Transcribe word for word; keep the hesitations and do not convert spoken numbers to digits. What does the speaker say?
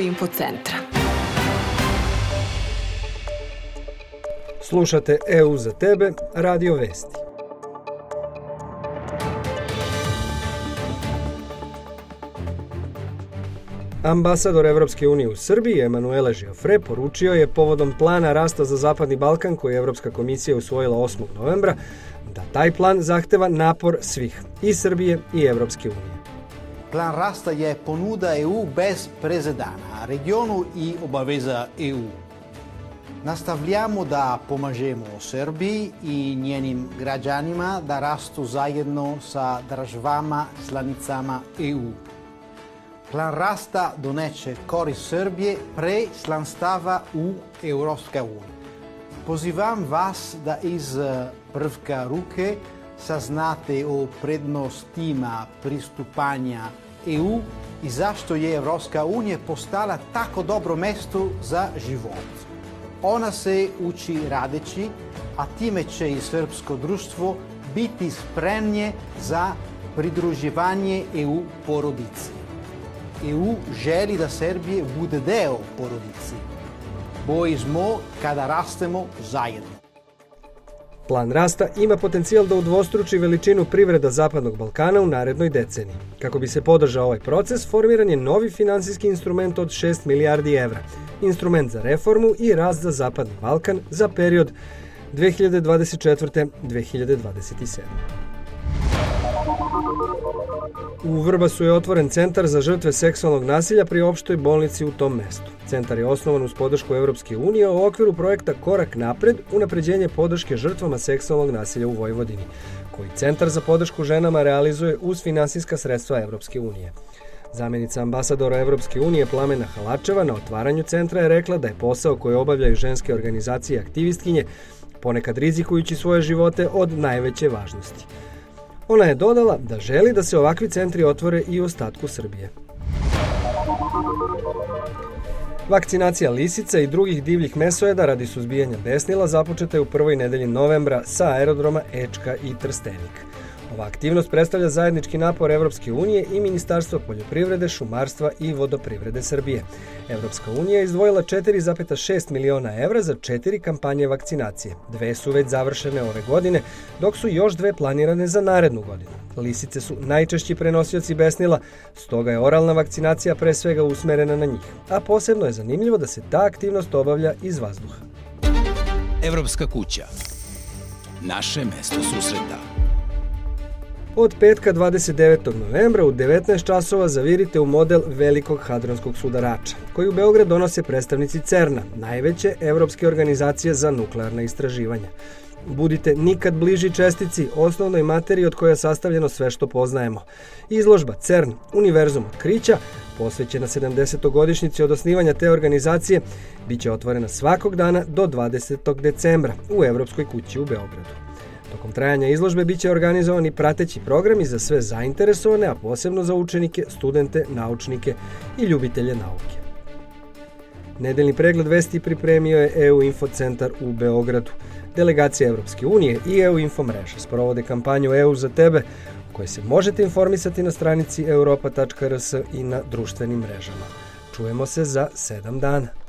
Info centra. Slušate E U za tebe, Radio Vesti. Ambasador Evropske unije u Srbiji, Emanuele Žiofre, poručio je povodom plana rasta za Zapadni Balkan koji je Evropska komisija usvojila osmog novembra, da taj plan zahteva napor svih, i Srbije i Evropske unije. Plan rasta je ponuda E U bez prezedana, regionu i obaveza E U. Nastavljamo da pomažemo Srbiji i njenim građanima da rastu zajedno sa državama članicama E U. Plan rasta doneće korist Srbije pre članstava u Evropska unija. Pozivam vas da iz prvka ruke saznate o prednostima pristupanja E U i zašto je Evropska unija postala tako dobro mesto za život. Ona se uči radeći, a time će i srpsko društvo biti spremnje za pridruživanje E U porodici. E U želi da Srbije bude deo porodice. Bolji smo kada rastemo zajedno. Plan rasta ima potencijal da udvostruči veličinu privreda Zapadnog Balkana u narednoj deceniji. Kako bi se podržao ovaj proces, formiran je novi finansijski instrument od šest milijardi evra. Instrument za reformu i rast za Zapadni Balkan za period dve hiljade dvadeset četvrte do dve hiljade dvadeset sedme. U Vrbasu je otvoren centar za žrtve seksualnog nasilja pri opštoj bolnici u tom mestu. Centar je osnovan uz podršku Evropske unije u okviru projekta Korak napred, unapređenje podrške žrtvama seksualnog nasilja u Vojvodini, koji Centar za podršku ženama realizuje uz finansijska sredstva Evropske unije. Zamjenica ambasadora Evropske unije Plamena Halačeva na otvaranju centra je rekla da je posao koji obavljaju ženske organizacije i aktivistkinje, ponekad rizikujući svoje živote, od najveće važnosti. Ona je dodala da želi da se ovakvi centri otvore i u ostatku Srbije. Vakcinacija lisica i drugih divljih mesojeda radi suzbijanja besnila započeta je u prvoj nedelji novembra sa aerodroma Ečka i Trstenik. Ova aktivnost predstavlja zajednički napor Evropske unije i Ministarstva poljoprivrede, šumarstva i vodoprivrede Srbije. Evropska unija je izdvojila četiri zarez šest miliona evra za četiri kampanje vakcinacije. Dve su već završene ove godine, dok su još dve planirane za narednu godinu. Lisice su najčešći prenosioci besnila, stoga je oralna vakcinacija pre svega usmerena na njih. A posebno je zanimljivo da se ta aktivnost obavlja iz vazduha. Evropska kuća. Naše mesto susreta. Od petka dvadeset devetog novembra u devetnaest časova zavirite u model Velikog hadronskog sudarača, koji u Beograd donose predstavnici CERN-a, najveće evropske organizacije za nuklearna istraživanja. Budite nikad bliži čestici, osnovnoj materiji od koje je sastavljeno sve što poznajemo. Izložba CERN, Univerzum otkrića, posvećena sedamdesetogodišnjici od osnivanja te organizacije, bit će otvorena svakog dana do dvadesetog decembra u Evropskoj kući u Beogradu. Tokom trajanja izložbe biće organizovani prateći programi za sve zainteresovane, a posebno za učenike, studente, naučnike i ljubitelje nauke. Nedeljni pregled vesti pripremio je E U Info centar u Beogradu. Delegacija Evropske unije i E U Info mreža sprovode kampanju E U za tebe, u kojoj se možete informisati na stranici europa tačka r s i na društvenim mrežama. Čujemo se za sedam dana.